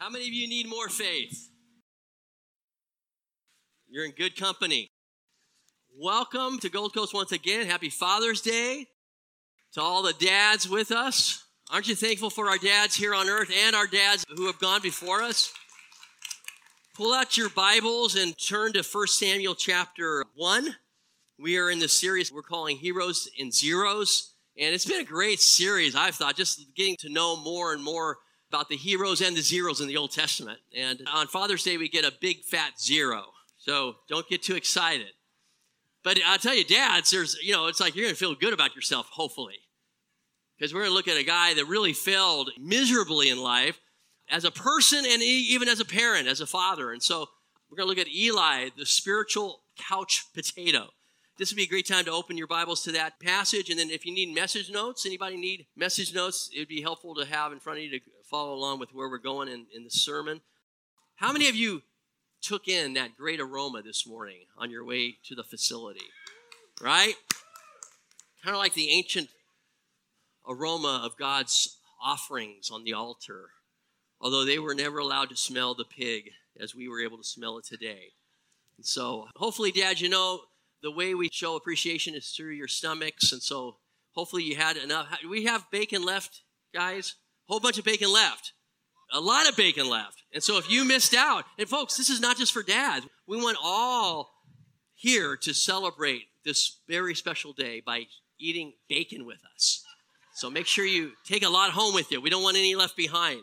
How many of you need more faith? You're in good company. Welcome to Gold Coast once again. Happy Father's Day to all the dads with us. Aren't you thankful for our dads here on earth and our dads who have gone before us? Pull out your Bibles and turn to 1 Samuel chapter 1. We are in the series we're calling Heroes and Zeros. And it's been a great series, I've thought, just getting to know more and more about the heroes and the zeros in the Old Testament. And on Father's Day, we get a big fat zero. So don't get too excited. But I'll tell you, dads, it's like you're going to feel good about yourself, hopefully. Because we're going to look at a guy that really failed miserably in life as a person and even as a parent, as a father. And so we're going to look at Eli, the spiritual couch potato. This would be a great time to open your Bibles to that passage. And then if you need message notes, anybody need message notes, it would be helpful to have in front of you to follow along with where we're going in the sermon. How many of you took in that great aroma this morning on your way to the facility? Right? Kind of like the ancient aroma of God's offerings on the altar, although they were never allowed to smell the pig as we were able to smell it today. And so hopefully, Dad, the way we show appreciation is through your stomachs, and so hopefully you had enough. Do we have bacon left, guys? A whole bunch of bacon left. A lot of bacon left. And so if you missed out, and folks, this is not just for dads. We want all here to celebrate this very special day by eating bacon with us. So make sure you take a lot home with you. We don't want any left behind.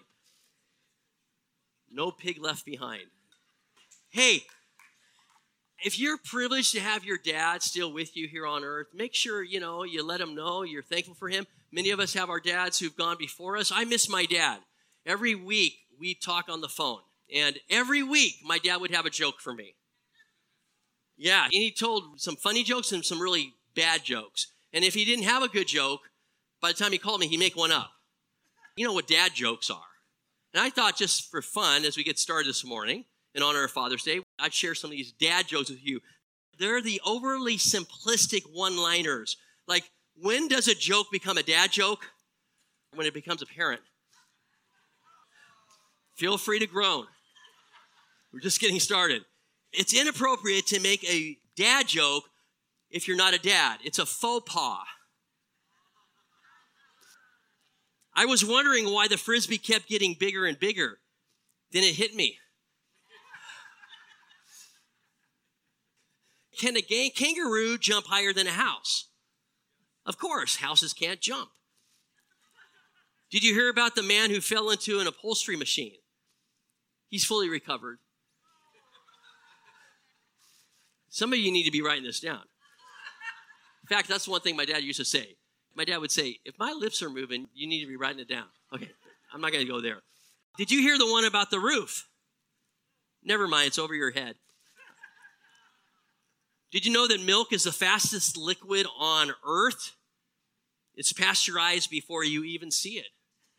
No pig left behind. Hey, if you're privileged to have your dad still with you here on earth, make sure, you let him know you're thankful for him. Many of us have our dads who've gone before us. I miss my dad. Every week, we talk on the phone. And every week, my dad would have a joke for me. Yeah, and he told some funny jokes and some really bad jokes. And if he didn't have a good joke, by the time he called me, he'd make one up. You know what dad jokes are. And I thought just for fun, as we get started this morning, in honor of Father's Day, I'd share some of these dad jokes with you. They're the overly simplistic one-liners. Like, when does a joke become a dad joke? When it becomes apparent. Feel free to groan. We're just getting started. It's inappropriate to make a dad joke if you're not a dad. It's a faux pas. I was wondering why the Frisbee kept getting bigger and bigger. Then it hit me. Can a kangaroo jump higher than a house? Of course, houses can't jump. Did you hear about the man who fell into an upholstery machine? He's fully recovered. Some of you need to be writing this down. In fact, that's one thing my dad used to say. My dad would say, if my lips are moving, you need to be writing it down. Okay, I'm not going to go there. Did you hear the one about the roof? Never mind, it's over your head. Did you know that milk is the fastest liquid on earth? It's pasteurized before you even see it.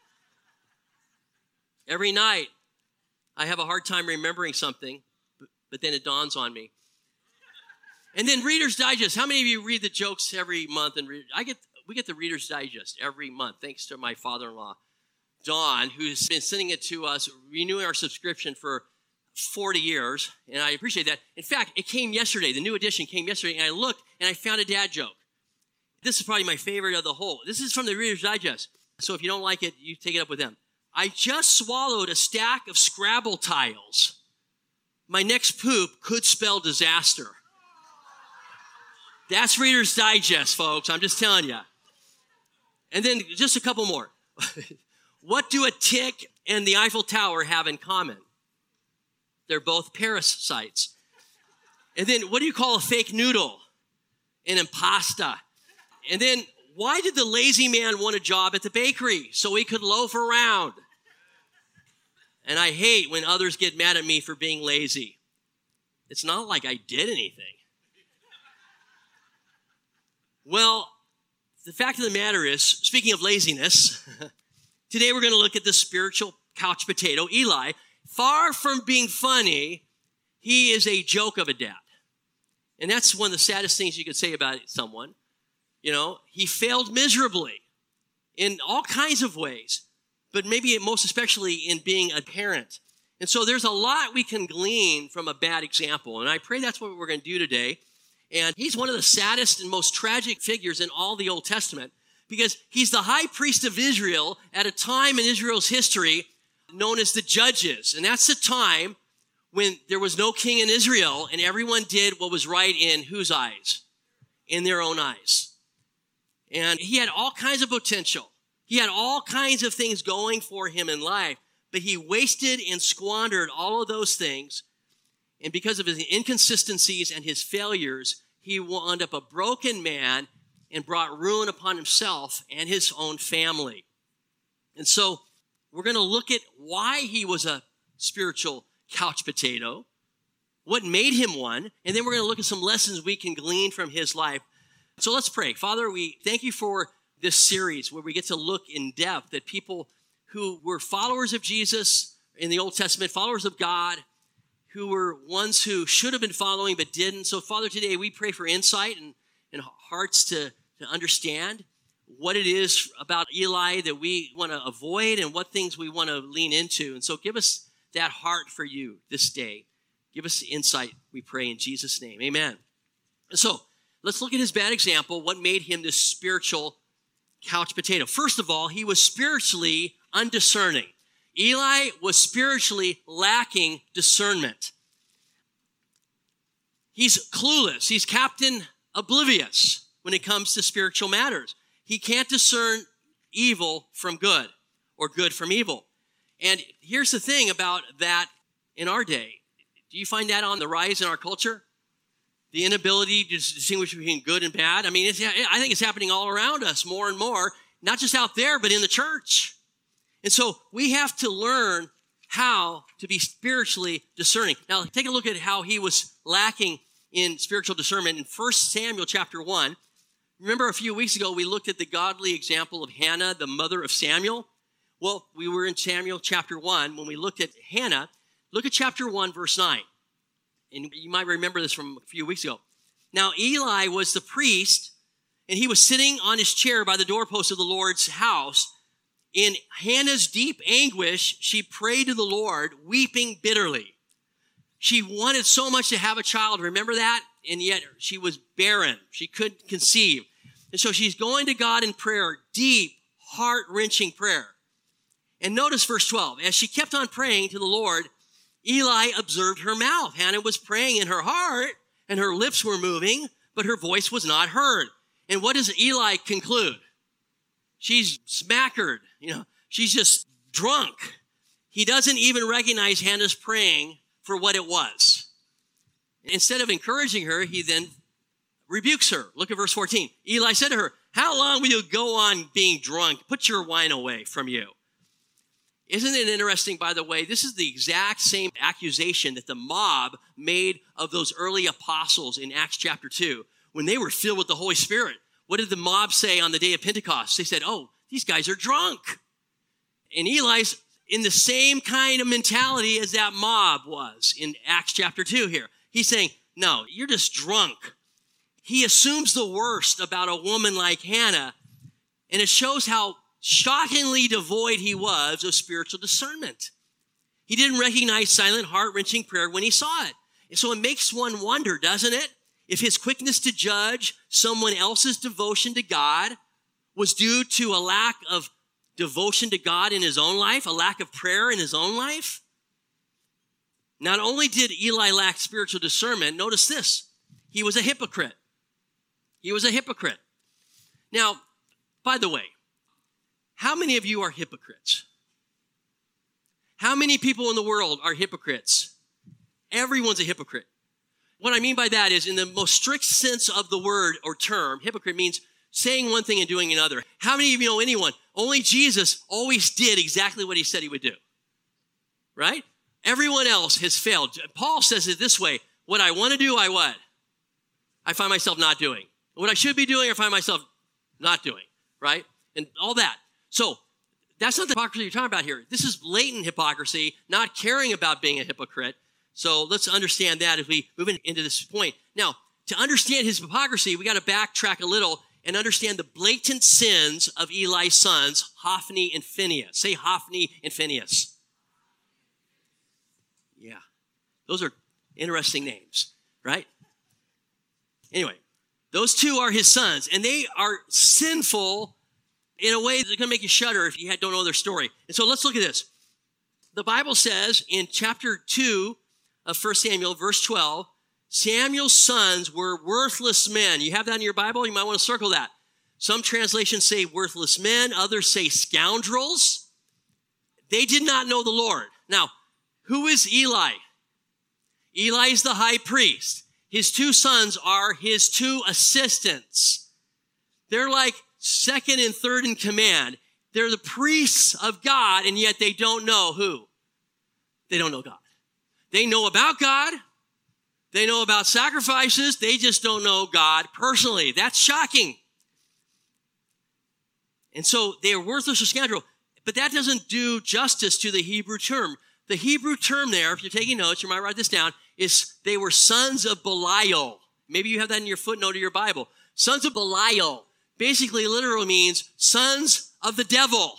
Every night, I have a hard time remembering something, but then it dawns on me. And then Reader's Digest. How many of you read the jokes every month? And we get the Reader's Digest every month, thanks to my father-in-law, Don, who's been sending it to us, renewing our subscription for 40 years, and I appreciate that. In fact, it came yesterday. The new edition came yesterday, and I looked, and I found a dad joke. This is probably my favorite of the whole. This is from the Reader's Digest. So if you don't like it, you take it up with them. I just swallowed a stack of Scrabble tiles. My next poop could spell disaster. That's Reader's Digest, folks. I'm just telling you. And then just a couple more. What do a tick and the Eiffel Tower have in common? They're both parasites. And then what do you call a fake noodle? An impasta. And then why did the lazy man want a job at the bakery? So he could loaf around. And I hate when others get mad at me for being lazy. It's not like I did anything. Well, the fact of the matter is, speaking of laziness, today we're going to look at the spiritual couch potato, Eli. Far from being funny, he is a joke of a dad. And that's one of the saddest things you could say about someone. He failed miserably in all kinds of ways, but maybe most especially in being a parent. And so there's a lot we can glean from a bad example. And I pray that's what we're going to do today. And he's one of the saddest and most tragic figures in all the Old Testament because he's the high priest of Israel at a time in Israel's history known as the Judges. And that's the time when there was no king in Israel and everyone did what was right in whose eyes? In their own eyes. And he had all kinds of potential. He had all kinds of things going for him in life, but he wasted and squandered all of those things. And because of his inconsistencies and his failures, he wound up a broken man and brought ruin upon himself and his own family. And so we're going to look at why he was a spiritual couch potato, what made him one, and then we're going to look at some lessons we can glean from his life. So let's pray. Father, we thank you for this series where we get to look in depth at people who were followers of Jesus in the Old Testament, followers of God, who were ones who should have been following but didn't. So, Father, today we pray for insight and hearts to understand what it is about Eli that we want to avoid and what things we want to lean into. And so give us that heart for you this day. Give us insight, we pray in Jesus' name. Amen. And so let's look at his bad example, what made him this spiritual couch potato. First of all, he was spiritually undiscerning. Eli was spiritually lacking discernment. He's clueless. He's Captain Oblivious when it comes to spiritual matters. He can't discern evil from good or good from evil. And here's the thing about that in our day. Do you find that on the rise in our culture? The inability to distinguish between good and bad? I mean, I think it's happening all around us more and more, not just out there, but in the church. And so we have to learn how to be spiritually discerning. Now, take a look at how he was lacking in spiritual discernment in 1 Samuel chapter 1. Remember a few weeks ago, we looked at the godly example of Hannah, the mother of Samuel. Well, we were in Samuel chapter 1 when we looked at Hannah. Look at chapter 1, verse 9. And you might remember this from a few weeks ago. Now, Eli was the priest, and he was sitting on his chair by the doorpost of the Lord's house. In Hannah's deep anguish, she prayed to the Lord, weeping bitterly. She wanted so much to have a child, remember that? And yet she was barren. She couldn't conceive. And so she's going to God in prayer, deep, heart-wrenching prayer. And notice verse 12. As she kept on praying to the Lord, Eli observed her mouth. Hannah was praying in her heart, and her lips were moving, but her voice was not heard. And what does Eli conclude? She's smackered. She's just drunk. He doesn't even recognize Hannah's praying for what it was. Instead of encouraging her, he then rebukes her. Look at verse 14. Eli said to her, "How long will you go on being drunk? Put your wine away from you." Isn't it interesting, by the way, this is the exact same accusation that the mob made of those early apostles in Acts chapter 2 when they were filled with the Holy Spirit. What did the mob say on the day of Pentecost? They said, "Oh, these guys are drunk." And Eli's in the same kind of mentality as that mob was in Acts chapter 2 here. He's saying, "No, you're just drunk." He assumes the worst about a woman like Hannah, and it shows how shockingly devoid he was of spiritual discernment. He didn't recognize silent, heart-wrenching prayer when he saw it. And so it makes one wonder, doesn't it? If his quickness to judge someone else's devotion to God was due to a lack of devotion to God in his own life, a lack of prayer in his own life. Not only did Eli lack spiritual discernment, notice this, he was a hypocrite. He was a hypocrite. Now, by the way, how many of you are hypocrites? How many people in the world are hypocrites? Everyone's a hypocrite. What I mean by that is, in the most strict sense of the word or term, hypocrite means saying one thing and doing another. How many of you know anyone? Only Jesus always did exactly what he said he would do. Right? Everyone else has failed. Paul says it this way, what I want to do, I what? I find myself not doing. What I should be doing, I find myself not doing. Right? And all that. So that's not the hypocrisy you're talking about here. This is blatant hypocrisy, not caring about being a hypocrite. So let's understand that as we move into this point. Now, to understand his hypocrisy, we got to backtrack a little and understand the blatant sins of Eli's sons, Hophni and Phinehas. Say Hophni and Phinehas. Yeah. Those are interesting names, right? Anyway, those two are his sons, and they are sinful in a way that's going to make you shudder if you don't know their story. And so let's look at this. The Bible says in chapter 2 of 1 Samuel, verse 12, Samuel's sons were worthless men. You have that in your Bible? You might want to circle that. Some translations say worthless men. Others say scoundrels. They did not know the Lord. Now, who is Eli? Eli is the high priest. His two sons are his two assistants. They're like second and third in command. They're the priests of God, and yet they don't know who? They don't know God. They know about God. They know about sacrifices. They just don't know God personally. That's shocking. And so they are worthless or scoundrel. But that doesn't do justice to the Hebrew term. The Hebrew term there, if you're taking notes, you might write this down, is they were sons of Belial. Maybe you have that in your footnote of your Bible. Sons of Belial basically literally means sons of the devil.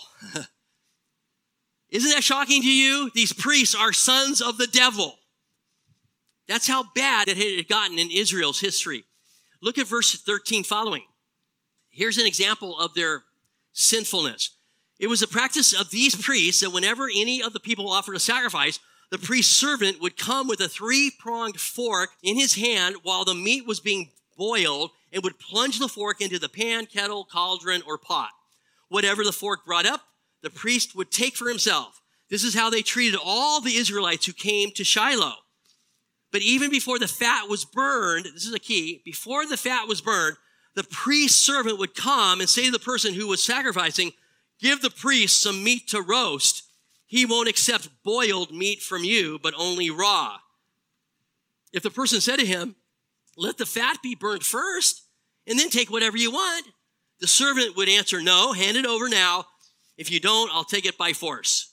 Isn't that shocking to you? These priests are sons of the devil. That's how bad it had gotten in Israel's history. Look at verse 13 following. Here's an example of their sinfulness. It was a practice of these priests that whenever any of the people offered a sacrifice, the priest's servant would come with a three-pronged fork in his hand while the meat was being boiled and would plunge the fork into the pan, kettle, cauldron, or pot. Whatever the fork brought up, the priest would take for himself. This is how they treated all the Israelites who came to Shiloh. But even before the fat was burned, this is a key, before the fat was burned, the priest's servant would come and say to the person who was sacrificing, give the priest some meat to roast. He won't accept boiled meat from you, but only raw. If the person said to him, let the fat be burned first, and then take whatever you want, the servant would answer, no, hand it over now. If you don't, I'll take it by force.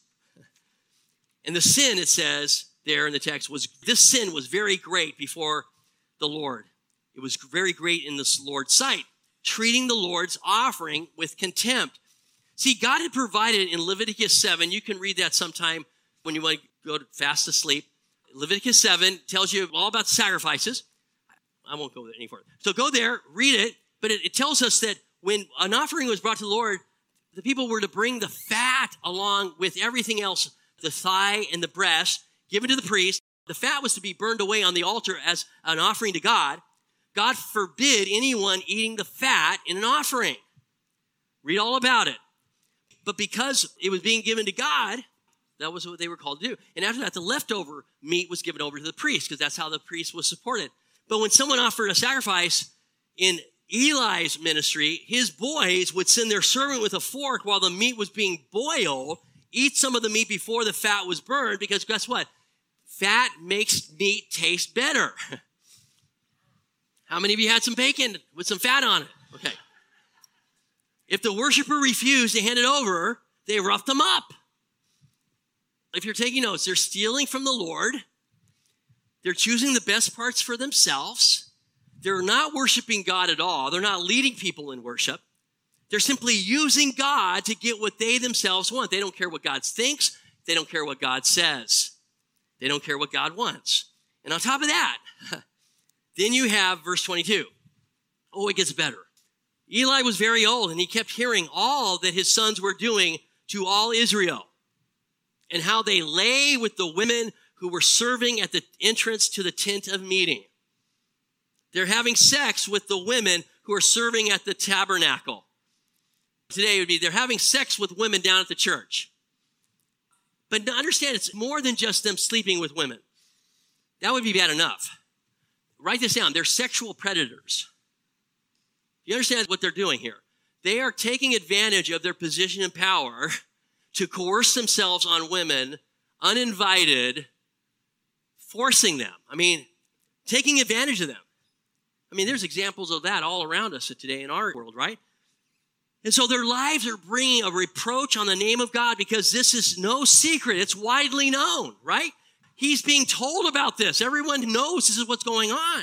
And the sin, it says there in the text, this sin was very great before the Lord. It was very great in the Lord's sight, treating the Lord's offering with contempt. See, God had provided in Leviticus 7, you can read that sometime when you want to go fast to sleep. Leviticus 7 tells you all about sacrifices. I won't go there any further. So go there, read it, but it tells us that when an offering was brought to the Lord, the people were to bring the fat along with everything else, the thigh and the breast, given to the priest. The fat was to be burned away on the altar as an offering to God. God forbid anyone eating the fat in an offering. Read all about it. But because it was being given to God, that was what they were called to do. And after that, the leftover meat was given over to the priest because that's how the priest was supported. But when someone offered a sacrifice in Eli's ministry, his boys would send their servant with a fork while the meat was being boiled, eat some of the meat before the fat was burned, because guess what? Fat makes meat taste better. How many of you had some bacon with some fat on it? Okay. If the worshiper refused to hand it over, they roughed them up. If you're taking notes, they're stealing from the Lord. They're choosing the best parts for themselves. They're not worshiping God at all. They're not leading people in worship. They're simply using God to get what they themselves want. They don't care what God thinks. They don't care what God says. They don't care what God wants. And on top of that, then you have verse 22. Oh, it gets better. Eli was very old, and he kept hearing all that his sons were doing to all Israel, and how they lay with the women who were serving at the entrance to the tent of meeting. They're having sex with the women who are serving at the tabernacle. Today it would be they're having sex with women down at the church. But understand, it's more than just them sleeping with women. That would be bad enough. Write this down. They're sexual predators. You understand what they're doing here? They are taking advantage of their position and power to coerce themselves on women, uninvited, forcing them. Taking advantage of them. There's examples of that all around us today in our world, right? And so their lives are bringing a reproach on the name of God because this is no secret. It's widely known, right? He's being told about this. Everyone knows this is what's going on.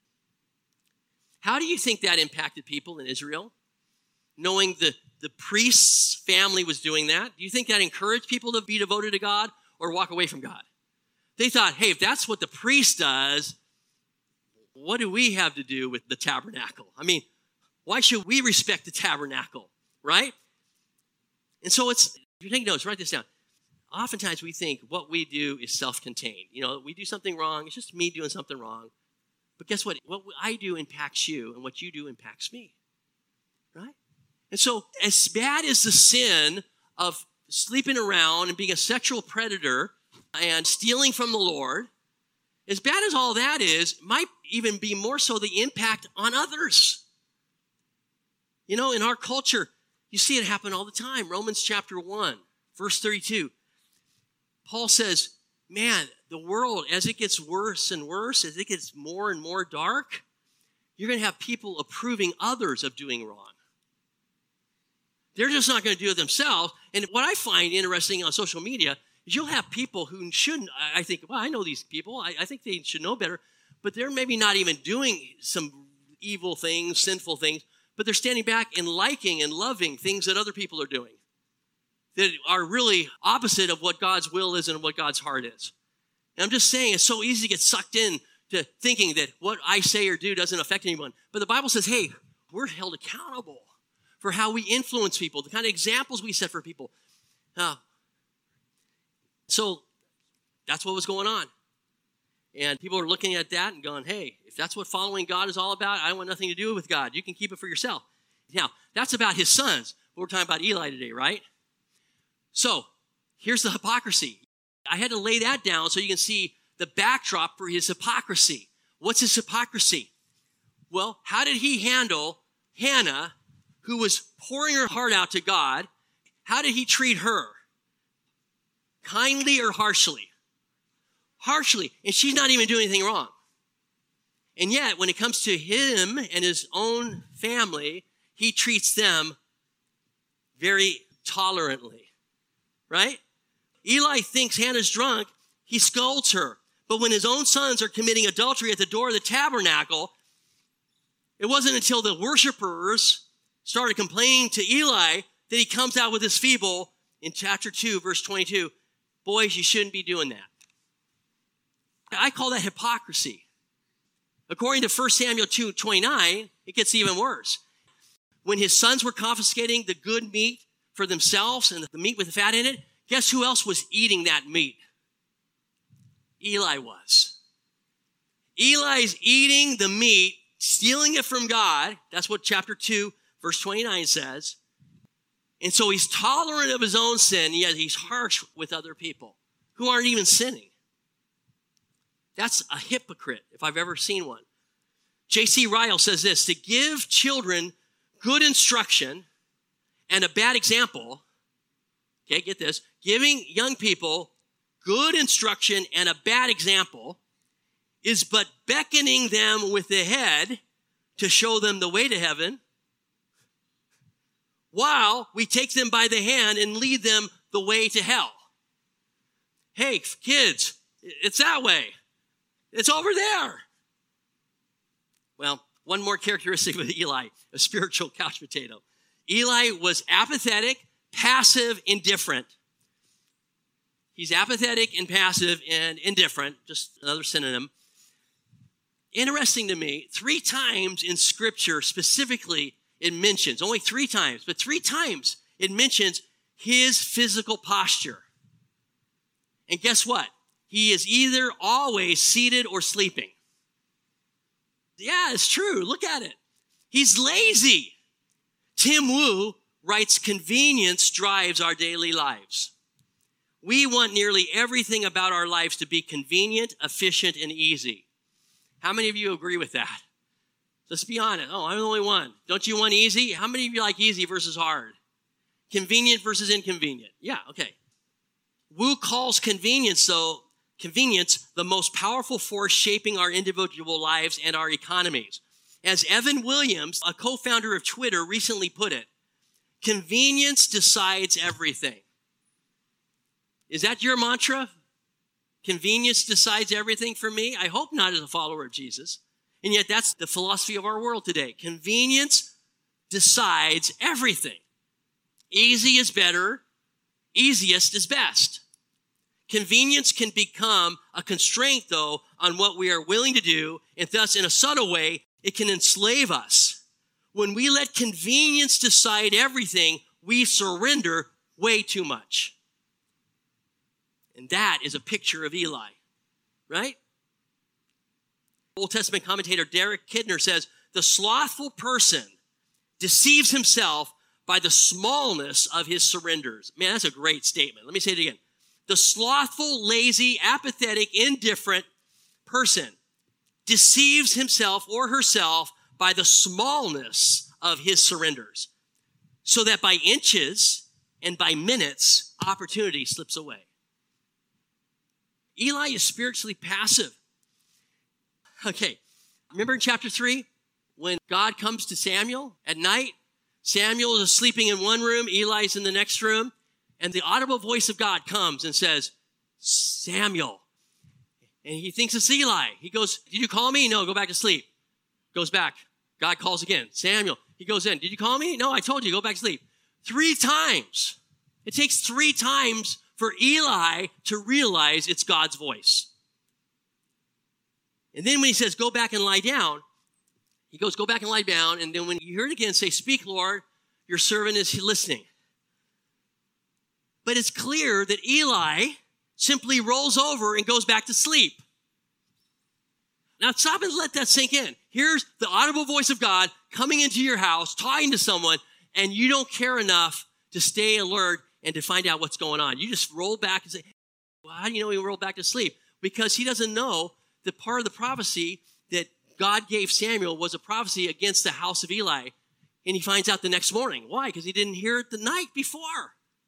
How do you think that impacted people in Israel? Knowing the priest's family was doing that, do you think that encouraged people to be devoted to God or walk away from God? They thought, hey, if that's what the priest does, what do we have to do with the tabernacle? I mean, why should we respect the tabernacle, right? And so if you take notes, write this down. Oftentimes we think what we do is self-contained. We do something wrong. It's just me doing something wrong. But guess what? What I do impacts you, and what you do impacts me, right? And so as bad as the sin of sleeping around and being a sexual predator and stealing from the Lord, as bad as all that is, might even be more so the impact on others. In our culture, you see it happen all the time. Romans chapter 1, verse 32. Paul says, man, the world, as it gets worse and worse, as it gets more and more dark, you're going to have people approving others of doing wrong. They're just not going to do it themselves. And what I find interesting on social media is you'll have people who shouldn't, I think, well, I know these people. I think they should know better. But they're maybe not even doing some evil things, sinful things, but they're standing back and liking and loving things that other people are doing that are really opposite of what God's will is and what God's heart is. And I'm just saying, it's so easy to get sucked in to thinking that what I say or do doesn't affect anyone. But the Bible says, hey, we're held accountable for how we influence people, the kind of examples we set for people. So that's what was going on. And people are looking at that and going, hey, if that's what following God is all about, I want nothing to do with God. You can keep it for yourself. Now, that's about his sons. We're talking about Eli today, right? So here's the hypocrisy. I had to lay that down so you can see the backdrop for his hypocrisy. What's his hypocrisy? Well, how did he handle Hannah, who was pouring her heart out to God? How did he treat her? Kindly or harshly? Harshly. And she's not even doing anything wrong. And yet, when it comes to him and his own family, he treats them very tolerantly. Right? Eli thinks Hannah's drunk. He scolds her. But when his own sons are committing adultery at the door of the tabernacle, it wasn't until the worshipers started complaining to Eli that he comes out with this feeble in chapter 2, verse 22. Boys, you shouldn't be doing that. I call that hypocrisy. According to 1 Samuel 2:29, it gets even worse. When his sons were confiscating the good meat for themselves and the meat with the fat in it, guess who else was eating that meat? Eli was. Eli's eating the meat, stealing it from God. That's what chapter 2, verse 29 says. And so he's tolerant of his own sin, yet he's harsh with other people who aren't even sinning. That's a hypocrite, if I've ever seen one. J.C. Ryle says this: to give children good instruction and a bad example, okay, get this, giving young people good instruction and a bad example is but beckoning them with the head to show them the way to heaven, while we take them by the hand and lead them the way to hell. Hey, kids, it's that way. It's over there. Well, one more characteristic with Eli, a spiritual couch potato. Eli was apathetic, passive, indifferent. He's apathetic and passive and indifferent, just another synonym. Interesting to me, 3 times in Scripture specifically it mentions, only 3 times, but 3 times it mentions his physical posture. And guess what? He is either always seated or sleeping. Yeah, it's true. Look at it. He's lazy. Tim Wu writes, convenience drives our daily lives. We want nearly everything about our lives to be convenient, efficient, and easy. How many of you agree with that? Let's be honest. Oh, I'm the only one. Don't you want easy? How many of you like easy versus hard? Convenient versus inconvenient? Yeah, okay. Wu calls convenience the most powerful force shaping our individual lives and our economies. As Evan Williams, a co-founder of Twitter, recently put it, convenience decides everything. Is that your mantra? Convenience decides everything for me? I hope not, as a follower of Jesus. And yet that's the philosophy of our world today. Convenience decides everything. Easy is better. Easiest is best. Convenience can become a constraint, though, on what we are willing to do, and thus, in a subtle way, it can enslave us. When we let convenience decide everything, we surrender way too much. And that is a picture of Eli, right? Old Testament commentator Derek Kidner says, the slothful person deceives himself by the smallness of his surrenders. Man, that's a great statement. Let me say it again. The slothful, lazy, apathetic, indifferent person deceives himself or herself by the smallness of his surrenders, so that by inches and by minutes, opportunity slips away. Eli is spiritually passive. Okay, remember in chapter 3, when God comes to Samuel at night? Samuel is sleeping in one room, Eli's in the next room, and the audible voice of God comes and says, Samuel. And he thinks it's Eli. He goes, did you call me? No, go back to sleep. Goes back. God calls again. Samuel. He goes in. Did you call me? No, I told you. Go back to sleep. 3 times. It takes 3 times for Eli to realize it's God's voice. And then when he says, go back and lie down, he goes, go back and lie down. And then when you hear it again, say, speak, Lord, your servant is listening. But it's clear that Eli simply rolls over and goes back to sleep. Now stop and let that sink in. Here's the audible voice of God coming into your house, talking to someone, and you don't care enough to stay alert and to find out what's going on. You just roll back and say, well, how do you know he rolled back to sleep? Because he doesn't know that part of the prophecy that God gave Samuel was a prophecy against the house of Eli. And he finds out the next morning. Why? Because he didn't hear it the night before.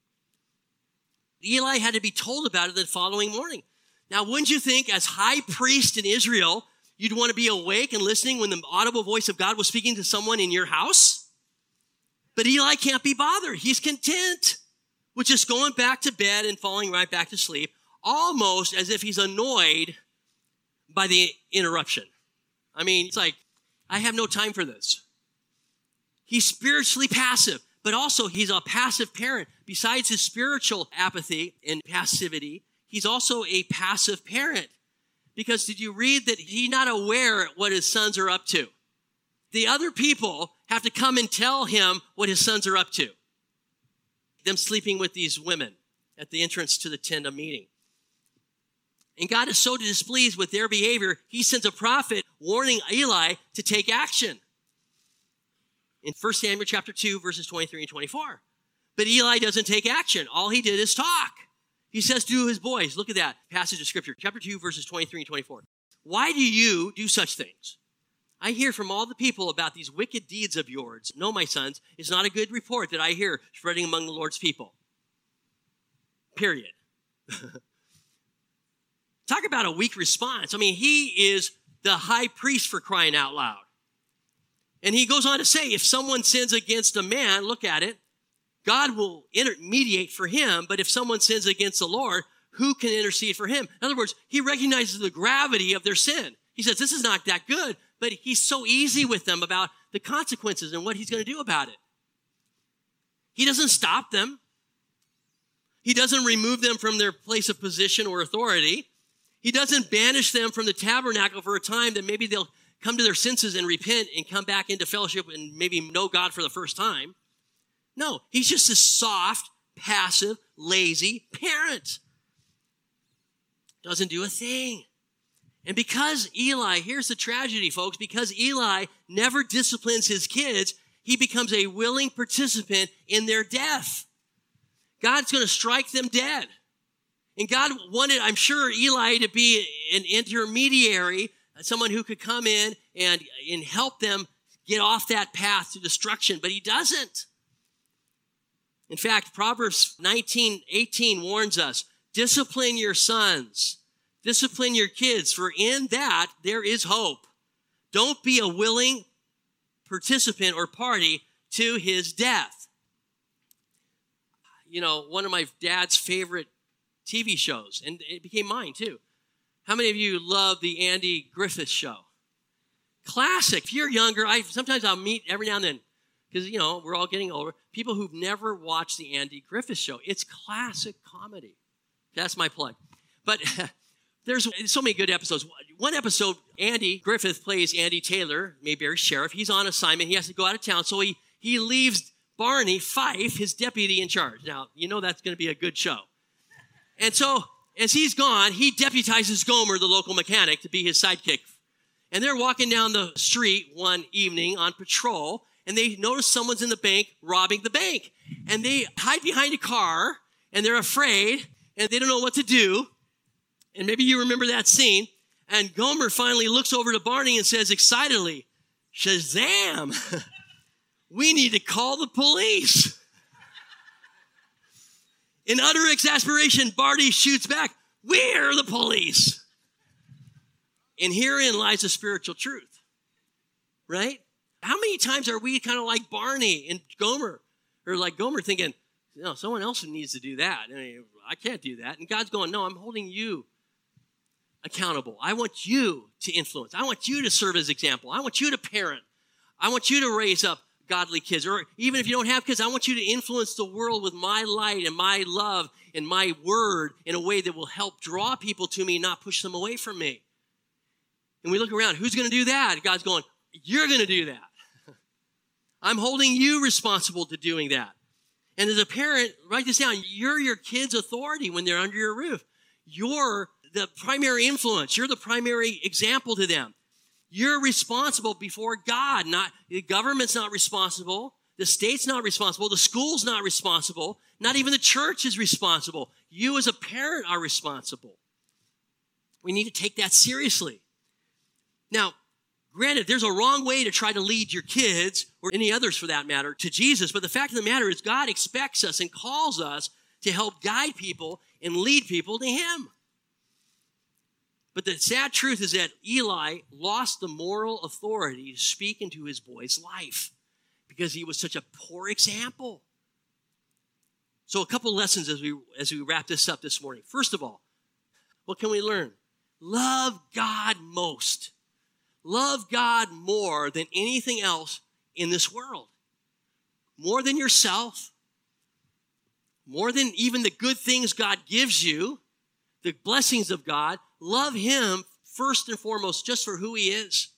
Eli had to be told about it the following morning. Now, wouldn't you think as high priest in Israel, you'd want to be awake and listening when the audible voice of God was speaking to someone in your house? But Eli can't be bothered. He's content with just going back to bed and falling right back to sleep, almost as if he's annoyed by the interruption. I mean, it's like, I have no time for this. He's spiritually passive, but also he's a passive parent. Besides his spiritual apathy and passivity, he's also a passive parent. Because did you read that he's not aware what his sons are up to? The other people have to come and tell him what his sons are up to. Them sleeping with these women at the entrance to the tent of meeting. And God is so displeased with their behavior, he sends a prophet warning Eli to take action. In 1 Samuel chapter 2, verses 23 and 24. But Eli doesn't take action. All he did is talk. He says to his boys, look at that passage of scripture, chapter 2, verses 23 and 24. Why do you do such things? I hear from all the people about these wicked deeds of yours. No, my sons, it's not a good report that I hear spreading among the Lord's people. Period. Talk about a weak response. I mean, he is the high priest, for crying out loud. And he goes on to say, if someone sins against a man, look at it, God will mediate for him. But if someone sins against the Lord, who can intercede for him? In other words, he recognizes the gravity of their sin. He says, this is not that good, but he's so easy with them about the consequences and what he's going to do about it. He doesn't stop them. He doesn't remove them from their place of position or authority. He doesn't banish them from the tabernacle for a time that maybe they'll come to their senses and repent and come back into fellowship and maybe know God for the first time. No, he's just a soft, passive, lazy parent. Doesn't do a thing. And because Eli, here's the tragedy, folks, because Eli never disciplines his kids, he becomes a willing participant in their death. God's going to strike them dead. And God wanted, I'm sure, Eli to be an intermediary, someone who could come in and help them get off that path to destruction, but he doesn't. In fact, Proverbs 19:18 warns us, discipline your sons, discipline your kids, for in that there is hope. Don't be a willing participant or party to his death. You know, one of my dad's favorite TV shows, and it became mine too. How many of you love the Andy Griffith Show? Classic. If you're younger, sometimes I'll meet every now and then, because, you know, we're all getting older, people who've never watched the Andy Griffith Show. It's classic comedy. That's my plug. But there's so many good episodes. One episode, Andy Griffith plays Andy Taylor, Mayberry Sheriff. He's on assignment. He has to go out of town. So he leaves Barney Fife, his deputy in charge. Now, you know that's going to be a good show. And so as he's gone, he deputizes Gomer, the local mechanic, to be his sidekick. And they're walking down the street one evening on patrol, and they notice someone's in the bank robbing the bank. And they hide behind a car, and they're afraid, and they don't know what to do. And maybe you remember that scene. And Gomer finally looks over to Barney and says excitedly, "Shazam! We need to call the police." In utter exasperation, Barney shoots back, "We're the police." And herein lies a spiritual truth, right? How many times are we kind of like Barney and Gomer, or like Gomer thinking, no, someone else needs to do that. I can't do that. And God's going, no, I'm holding you accountable. I want you to influence. I want you to serve as example. I want you to parent. I want you to raise up godly kids. Or even if you don't have kids, I want you to influence the world with my light and my love and my word in a way that will help draw people to me, not push them away from me. And we look around, who's going to do that? And God's going, you're going to do that. I'm holding you responsible to doing that. And as a parent, write this down. You're your kid's authority when they're under your roof. You're the primary influence. You're the primary example to them. You're responsible before God. Not the government's not responsible. The state's not responsible. The school's not responsible. Not even the church is responsible. You as a parent are responsible. We need to take that seriously. Now, granted, there's a wrong way to try to lead your kids, or any others for that matter, to Jesus. But the fact of the matter is God expects us and calls us to help guide people and lead people to Him. But the sad truth is that Eli lost the moral authority to speak into his boy's life because he was such a poor example. So a couple lessons as we wrap this up this morning. First of all, what can we learn? Love God most. Love God more than anything else in this world. More than yourself. More than even the good things God gives you. The blessings of God. Love Him first and foremost just for who He is.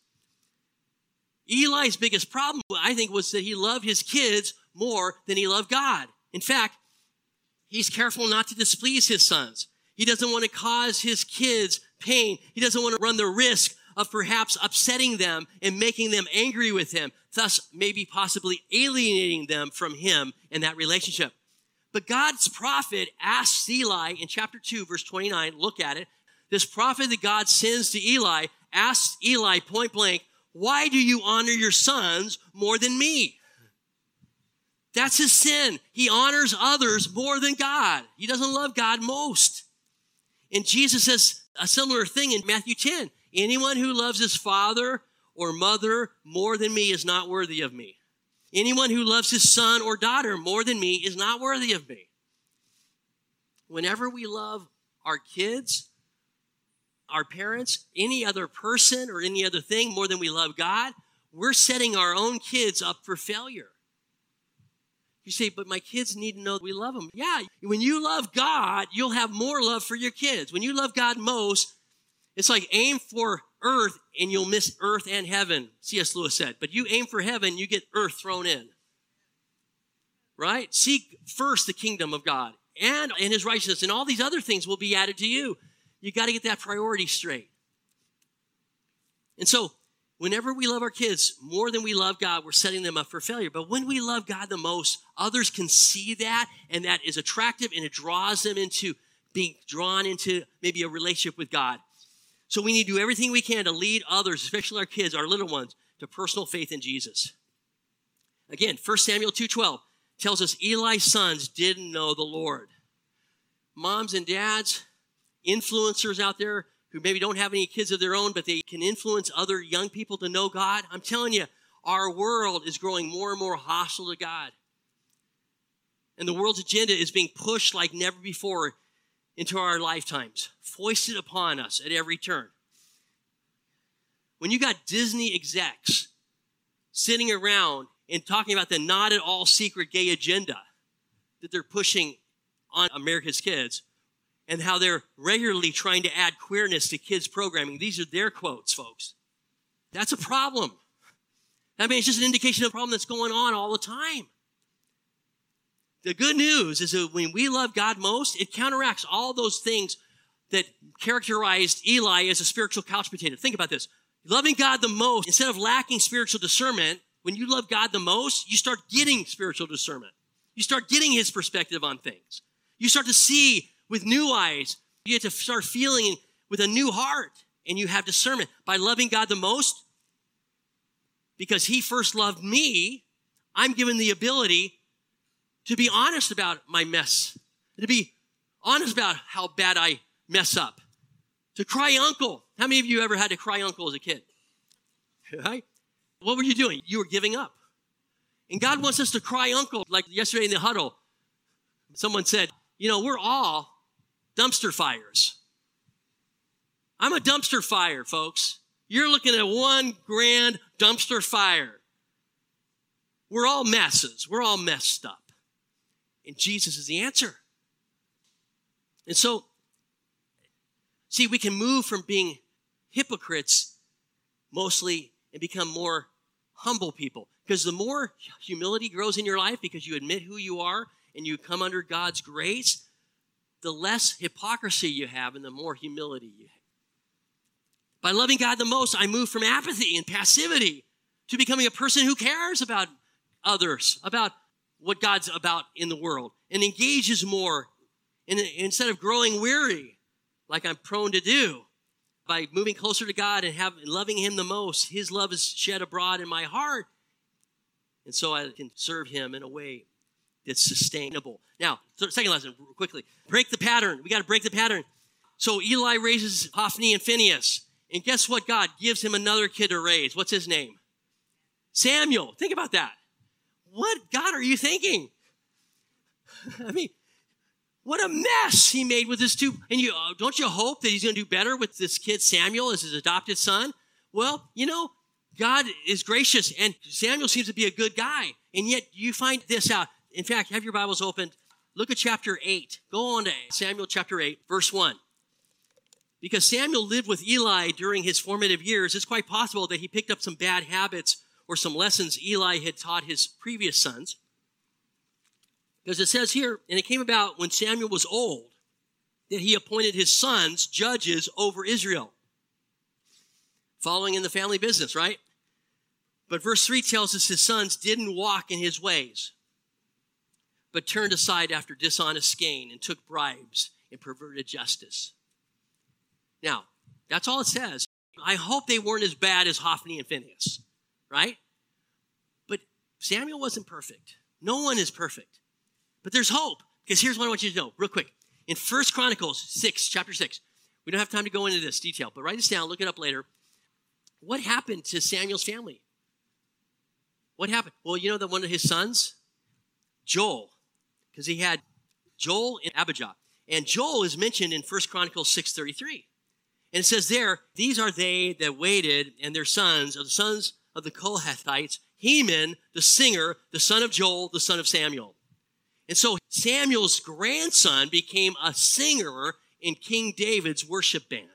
Eli's biggest problem, I think, was that he loved his kids more than he loved God. In fact, he's careful not to displease his sons. He doesn't want to cause his kids pain. He doesn't want to run the risk of perhaps upsetting them and making them angry with him, thus maybe possibly alienating them from him in that relationship. But God's prophet asks Eli in chapter 2, verse 29, look at it. This prophet that God sends to Eli asks Eli point blank, why do you honor your sons more than me? That's his sin. He honors others more than God. He doesn't love God most. And Jesus says a similar thing in Matthew 10. Anyone who loves his father or mother more than me is not worthy of me. Anyone who loves his son or daughter more than me is not worthy of me. Whenever we love our kids, our parents, any other person or any other thing more than we love God, we're setting our own kids up for failure. You say, but my kids need to know we love them. Yeah, when you love God, you'll have more love for your kids. When you love God most, it's like aim for earth and you'll miss earth and heaven, C.S. Lewis said. But you aim for heaven, you get earth thrown in. Right? Seek first the kingdom of God and His righteousness, and all these other things will be added to you. You got to get that priority straight. And so, whenever we love our kids more than we love God, we're setting them up for failure. But when we love God the most, others can see that, and that is attractive, and it draws them into being drawn into maybe a relationship with God. So we need to do everything we can to lead others, especially our kids, our little ones, to personal faith in Jesus. Again, 1 Samuel 2:12 tells us Eli's sons didn't know the Lord. Moms and dads, influencers out there who maybe don't have any kids of their own, but they can influence other young people to know God. I'm telling you, our world is growing more and more hostile to God. And the world's agenda is being pushed like never before into our lifetimes, foisted upon us at every turn. When you got Disney execs sitting around and talking about the not at all secret gay agenda that they're pushing on America's kids, and how they're regularly trying to add queerness to kids' programming. These are their quotes, folks. That's a problem. I mean, it's just an indication of a problem that's going on all the time. The good news is that when we love God most, it counteracts all those things that characterized Eli as a spiritual couch potato. Think about this. Loving God the most, instead of lacking spiritual discernment, when you love God the most, you start getting spiritual discernment. You start getting his perspective on things. You start to see with new eyes. You get to start feeling with a new heart, and you have discernment. By loving God the most, because he first loved me, I'm given the ability to be honest about my mess, to be honest about how bad I mess up, to cry uncle. How many of you ever had to cry uncle as a kid? Right? What were you doing? You were giving up. And God wants us to cry uncle. Like yesterday in the huddle, someone said, we're all dumpster fires. I'm a dumpster fire, folks. You're looking at one grand dumpster fire. We're all messes. We're all messed up. And Jesus is the answer. And so, see, we can move from being hypocrites mostly and become more humble people. Because the more humility grows in your life because you admit who you are and you come under God's grace, the less hypocrisy you have and the more humility you have. By loving God the most, I move from apathy and passivity to becoming a person who cares about others, about what God's about in the world, and engages more instead of growing weary like I'm prone to do. By moving closer to God and loving him the most, his love is shed abroad in my heart. And so I can serve him in a way that's sustainable. Now, second lesson, quickly. Break the pattern. We got to break the pattern. So Eli raises Hophni and Phinehas. And guess what? God gives him another kid to raise. What's his name? Samuel. Think about that. What God are you thinking? I mean, what a mess he made with his two. And don't you hope that he's going to do better with this kid Samuel as his adopted son? Well, God is gracious, and Samuel seems to be a good guy. And yet you find this out. In fact, have your Bibles opened. Look at chapter 8. Go on to Samuel chapter 8, verse 1. Because Samuel lived with Eli during his formative years, it's quite possible that he picked up some bad habits or some lessons Eli had taught his previous sons. Because it says here, and it came about when Samuel was old, that he appointed his sons judges over Israel. Following in the family business, right? But verse 3 tells us his sons didn't walk in his ways, but turned aside after dishonest gain and took bribes and perverted justice. Now, that's all it says. I hope they weren't as bad as Hophni and Phinehas, right? But Samuel wasn't perfect. No one is perfect. But there's hope, because here's what I want you to know real quick. In 1 Chronicles 6, chapter 6, we don't have time to go into this detail, but write this down, look it up later. What happened to Samuel's family? What happened? Well, that one of his sons, Joel, because he had Joel and Abijah. And Joel is mentioned in 1 Chronicles 6:33. And it says there, these are they that waited, and their sons, are the sons of the Kohathites, Heman, the singer, the son of Joel, the son of Samuel. And so Samuel's grandson became a singer in King David's worship band.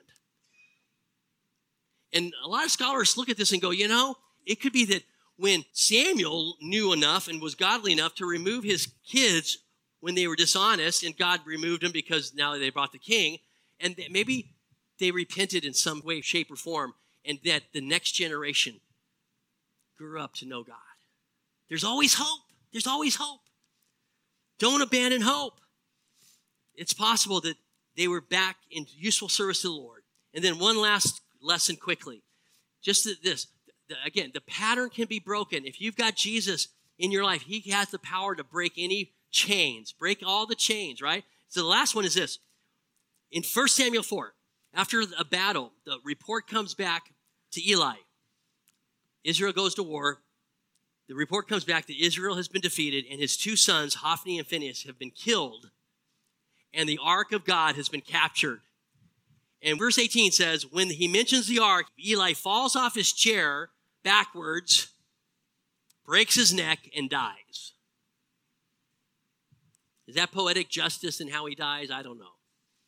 And a lot of scholars look at this and go, it could be that when Samuel knew enough and was godly enough to remove his kids when they were dishonest, and God removed them because now they brought the king, and maybe they repented in some way, shape, or form, and that the next generation grew up to know God. There's always hope. There's always hope. Don't abandon hope. It's possible that they were back in useful service to the Lord. And then one last lesson quickly. Just this. Again, the pattern can be broken. If you've got Jesus in your life, he has the power to break any chains, break all the chains, right? So the last one is this. In 1 Samuel 4, after a battle, the report comes back to Eli. Israel goes to war. The report comes back that Israel has been defeated, and his two sons, Hophni and Phinehas, have been killed, and the ark of God has been captured. And verse 18 says, when he mentions the ark, Eli falls off his chair backwards, breaks his neck, and dies. Is that poetic justice in how he dies? I don't know.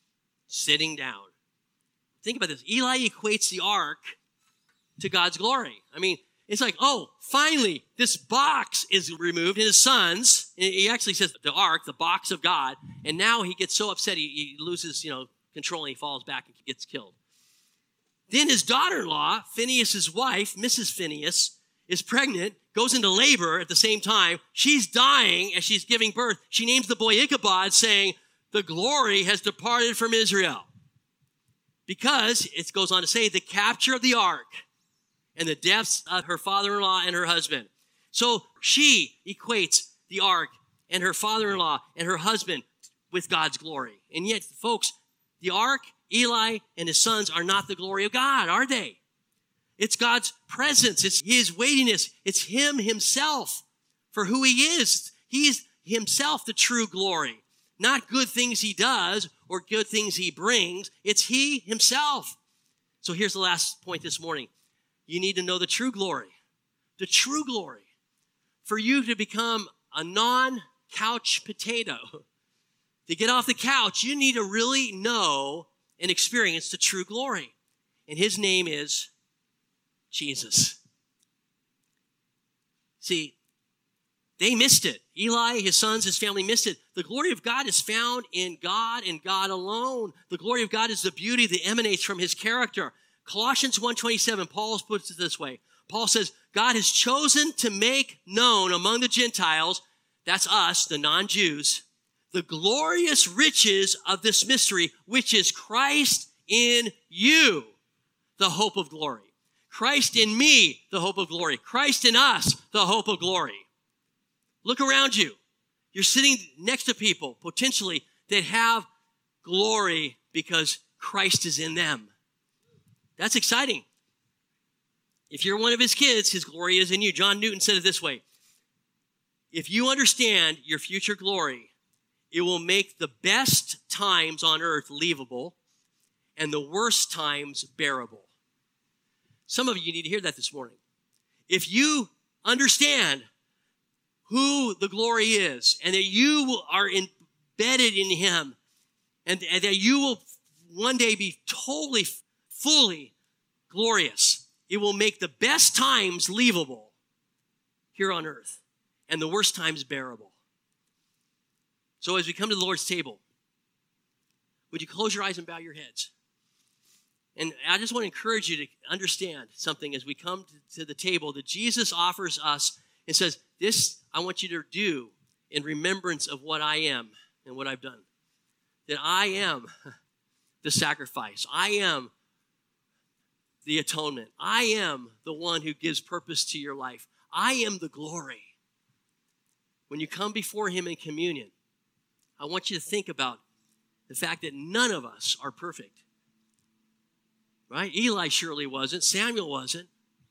sitting down. Think about this. Eli equates the ark to God's glory. I mean, it's like, oh, finally, this box is removed, and his sons, he actually says the ark, the box of God, and now he gets so upset he loses, control, and he falls back and gets killed. Then his daughter-in-law, Phinehas' wife, Mrs. Phinehas, is pregnant, goes into labor at the same time. She's dying as she's giving birth. She names the boy Ichabod, saying, the glory has departed from Israel. Because, it goes on to say, the capture of the ark and the deaths of her father-in-law and her husband. So she equates the ark and her father-in-law and her husband with God's glory. And yet, folks, the ark, Eli, and his sons are not the glory of God, are they? It's God's presence. It's his weightiness. It's him himself for who he is. He is himself the true glory. Not good things he does or good things he brings. It's he himself. So here's the last point this morning. You need to know the true glory. The true glory. For you to become a non-couch potato, to get off the couch, you need to really know and experience the true glory. And his name is Jesus. See, they missed it. Eli, his sons, his family missed it. The glory of God is found in God and God alone. The glory of God is the beauty that emanates from his character. Colossians 1:27, Paul puts it this way. Paul says, God has chosen to make known among the Gentiles, that's us, the non-Jews, the glorious riches of this mystery, which is Christ in you, the hope of glory. Christ in me, the hope of glory. Christ in us, the hope of glory. Look around you. You're sitting next to people, potentially, that have glory because Christ is in them. That's exciting. If you're one of his kids, his glory is in you. John Newton said it this way. If you understand your future glory, it will make the best times on earth leavable and the worst times bearable. Some of you need to hear that this morning. If you understand who the glory is and that you are embedded in him and that you will one day be totally, fully glorious, it will make the best times leavable here on earth and the worst times bearable. So as we come to the Lord's table, would you close your eyes and bow your heads? And I just want to encourage you to understand something as we come to the table that Jesus offers us and says, this I want you to do in remembrance of what I am and what I've done. That I am the sacrifice. I am the atonement. I am the one who gives purpose to your life. I am the glory. When you come before him in communion, I want you to think about the fact that none of us are perfect. Right? Eli surely wasn't. Samuel wasn't.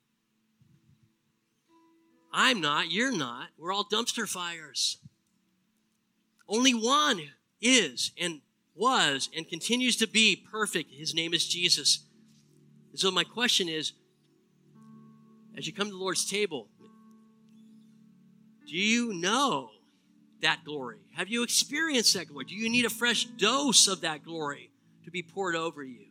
I'm not. You're not. We're all dumpster fires. Only one is and was and continues to be perfect. His name is Jesus. And so my question is, as you come to the Lord's table, do you know that glory? Have you experienced that glory? Do you need a fresh dose of that glory to be poured over you?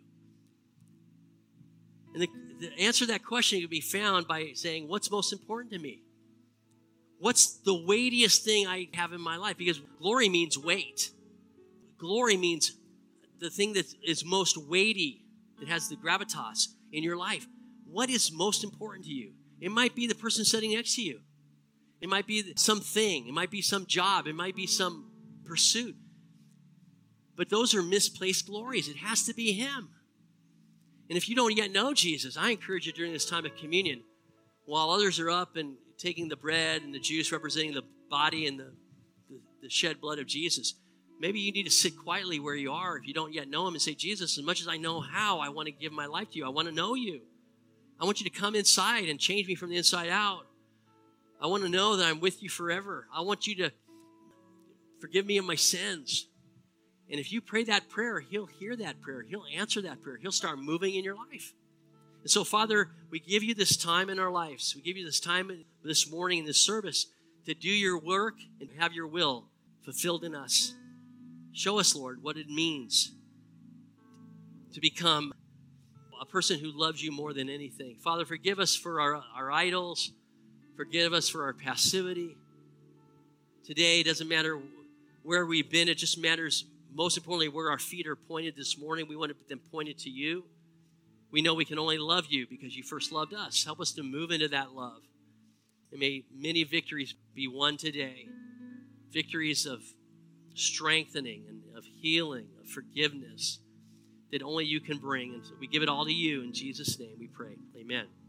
And the answer to that question can be found by saying, what's most important to me? What's the weightiest thing I have in my life? Because glory means weight. Glory means the thing that is most weighty, that has the gravitas in your life. What is most important to you? It might be the person sitting next to you. It might be something. It might be some job. It might be some pursuit. But those are misplaced glories. It has to be him. And if you don't yet know Jesus, I encourage you during this time of communion, while others are up and taking the bread and the juice representing the body and the shed blood of Jesus, maybe you need to sit quietly where you are if you don't yet know him and say, Jesus, as much as I know how, I want to give my life to you. I want to know you. I want you to come inside and change me from the inside out. I want to know that I'm with you forever. I want you to forgive me of my sins. And if you pray that prayer, he'll hear that prayer. He'll answer that prayer. He'll start moving in your life. And so, Father, we give you this time in our lives. We give you this time this morning in this service to do your work and have your will fulfilled in us. Show us, Lord, what it means to become a person who loves you more than anything. Father, forgive us for our idols. Forgive us for our passivity. Today, it doesn't matter where we've been. It just matters, most importantly, where our feet are pointed this morning. We want them pointed to you. We know we can only love you because you first loved us. Help us to move into that love. And may many victories be won today. Victories of strengthening and of healing, of forgiveness that only you can bring. And so we give it all to you. In Jesus' name we pray. Amen.